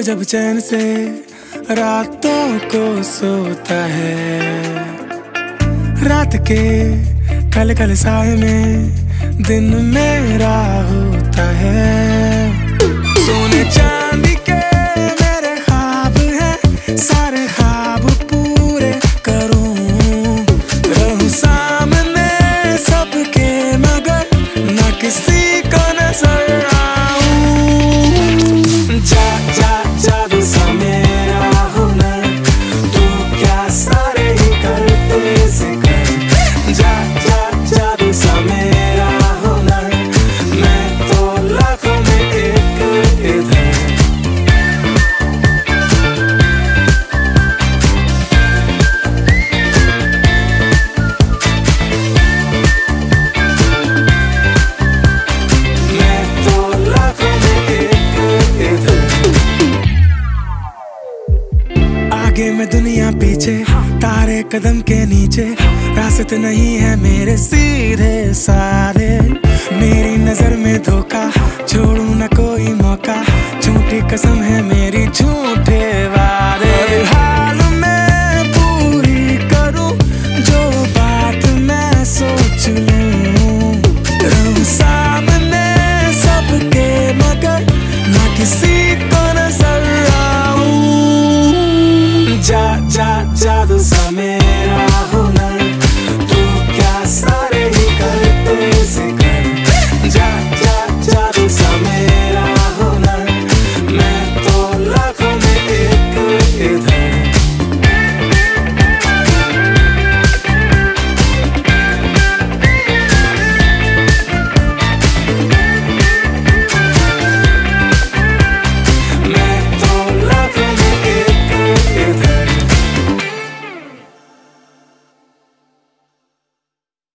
जब चैन से रातों को सोता है, रात के कल कल साए में दिन मेरा होता है। सोने चांदी के मेरे ख्वाब हैं, सारे ख्वाब पूरे करूं, रहूं सामने सबके मगर न किसी को नजर आऊं। जा जा जादू सा मेरा हुनर, तू क्या सारे ही करते से कर। जा जा जादू सा मेरा हुनर, मैं तो लाखों में एक इधर। मैं तो लाखों में एक इधर। आगे में दुनिया पीछे, तारे कदम के नीचे, रास्ते नहीं है मेरे सीधे साधे। मेरी नजर में धोखा, छोड़ू न कोई मौका, झूठी कसम है मेरी झूठे वादे।